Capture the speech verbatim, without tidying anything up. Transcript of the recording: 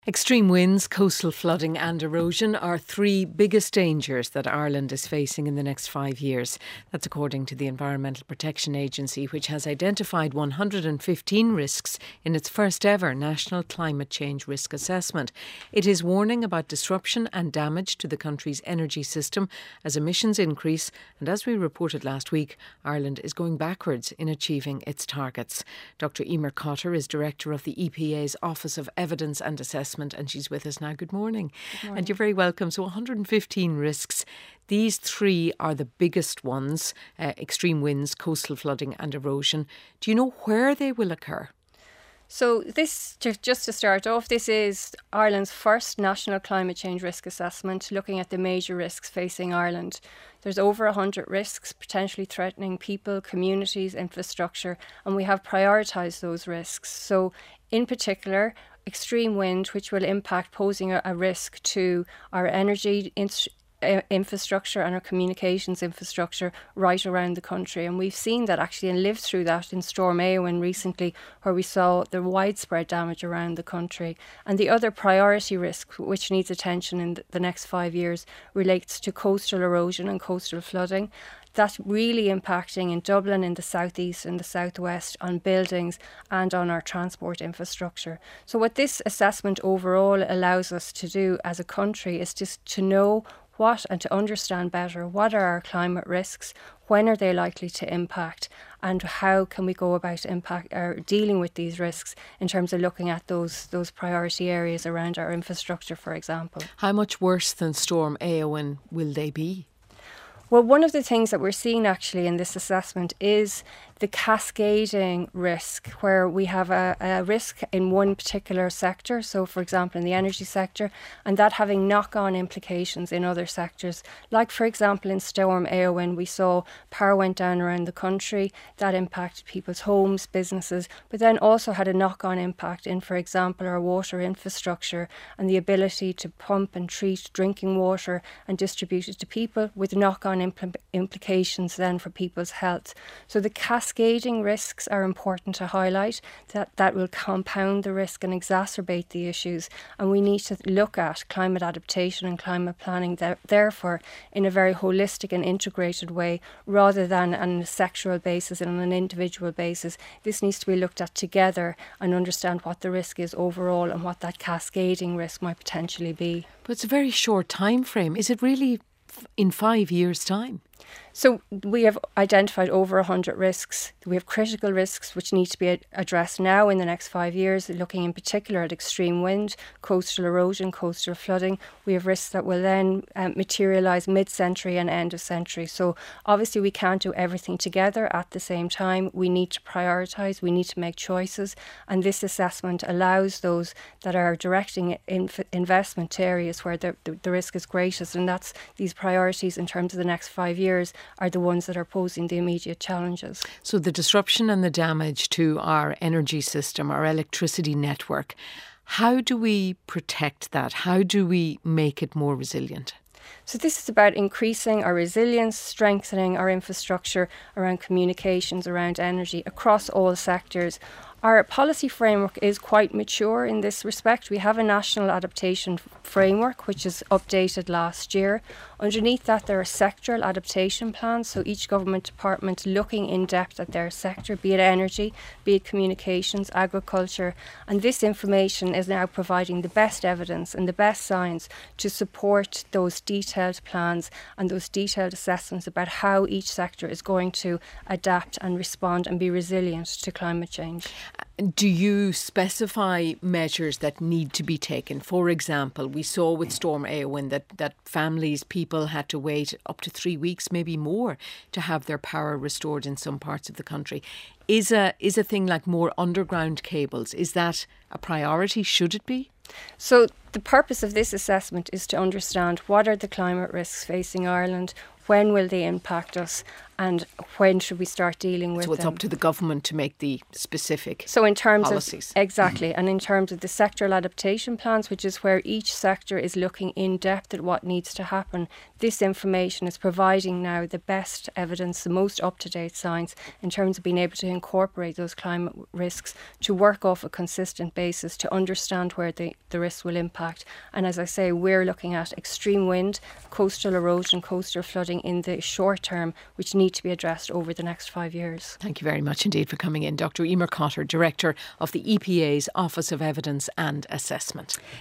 Extreme winds, coastal flooding and erosion are three biggest dangers that Ireland is facing in the next five years. That's according to the Environmental Protection Agency, which has identified one hundred fifteen risks in its first ever National Climate Change Risk Assessment. It is warning about disruption and damage to the country's energy system as emissions increase, and as we reported last week, Ireland is going backwards in achieving its targets. Doctor Emer Cotter is Director of the E P A's Office of Evidence and Assessment, and she's with us now. Good morning. Good morning. And you're very welcome. So one hundred fifteen risks. These three are the biggest ones, uh, extreme winds, coastal flooding and erosion. Do you know where they will occur? So this, just to start off, this is Ireland's first National Climate Change Risk Assessment, looking at the major risks facing Ireland. There's over one hundred risks potentially threatening people, communities, infrastructure, and we have prioritised those risks. So in particular, extreme wind, which will impact posing a, a risk to our energy in, uh, infrastructure and our communications infrastructure right around the country. And we've seen that actually and lived through that in Storm Éowyn recently, where we saw the widespread damage around the country. And the other priority risk, which needs attention in the next five years, relates to coastal erosion and coastal flooding. That's really impacting in Dublin, in the southeast and the southwest, on buildings and on our transport infrastructure. So what this assessment overall allows us to do as a country is just to know what and to understand better what are our climate risks, when are they likely to impact, and how can we go about impact or dealing with these risks in terms of looking at those those priority areas around our infrastructure, for example. How much worse than Storm Éowyn will they be? Well, one of the things that we're seeing actually in this assessment is the cascading risk, where we have a, a risk in one particular sector, so for example in the energy sector, and that having knock-on implications in other sectors. Like for example in Storm Éowyn, we saw power went down around the country, that impacted people's homes, businesses, but then also had a knock-on impact in, for example, our water infrastructure and the ability to pump and treat drinking water and distribute it to people, with knock-on impl- implications then for people's health. So the cascading risks are important to highlight, that that will compound the risk and exacerbate the issues, and we need to look at climate adaptation and climate planning th- therefore in a very holistic and integrated way, rather than on a sectoral basis and on an individual basis. This needs to be looked at together and understand what the risk is overall and what that cascading risk might potentially be. But it's a very short time frame. Is it really f- in five years' time? So we have identified over one hundred risks. We have critical risks which need to be ad- addressed now in the next five years, looking in particular at extreme wind, coastal erosion, coastal flooding. We have risks that will then um, materialise mid-century and end of century. So obviously we can't do everything together at the same time. We need to prioritise, we need to make choices, and this assessment allows those that are directing inf- investment to areas where the, the, the risk is greatest, and that's these priorities in terms of the next five years are the ones that are posing the immediate challenges. So the disruption and the damage to our energy system, our electricity network, how do we protect that? How do we make it more resilient? So this is about increasing our resilience, strengthening our infrastructure around communications, around energy, across all sectors. Our policy framework is quite mature in this respect. We have a national adaptation framework which is updated last year. Underneath that there are sectoral adaptation plans, so each government department looking in depth at their sector, be it energy, be it communications, agriculture, and this information is now providing the best evidence and the best science to support those detailed plans and those detailed assessments about how each sector is going to adapt and respond and be resilient to climate change. Do you specify measures that need to be taken? For example, we saw with Storm Éowyn that, that families, people had to wait up to three weeks, maybe more, to have their power restored in some parts of the country. Is a, is a thing like more underground cables, is that a priority? Should it be? So the purpose of this assessment is to understand what are the climate risks facing Ireland, when will they impact us, and when should we start dealing with them? So it's them. up to the government to make the specific so in terms policies. Of, exactly, and in terms of the sectoral adaptation plans, which is where each sector is looking in depth at what needs to happen, this information is providing now the best evidence, the most up-to-date science in terms of being able to incorporate those climate risks, to work off a consistent basis, to understand where the, the risks will impact. And as I say, we're looking at extreme wind, coastal erosion, coastal flooding in the short term, which need to be addressed over the next five years. Thank you very much indeed for coming in. Doctor Emer Cotter, Director of the E P A's Office of Evidence and Assessment.